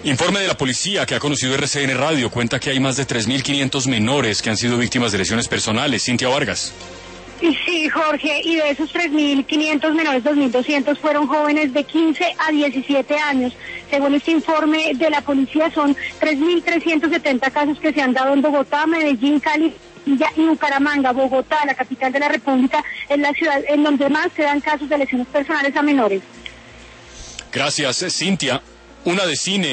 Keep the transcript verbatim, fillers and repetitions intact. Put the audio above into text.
Informe de la policía que ha conocido R C N Radio cuenta que hay más de tres mil quinientos menores que han sido víctimas de lesiones personales. Cintia Vargas. Sí, Jorge, y de esos tres mil quinientos menores, dos mil doscientos fueron jóvenes de quince a diecisiete años. Según este informe de la policía, son tres mil trescientos setenta casos que se han dado en Bogotá, Medellín, Cali y Bucaramanga. Bogotá, la capital de la República, es la ciudad en donde más se dan casos de lesiones personales a menores. Gracias, Cintia. Una de cine.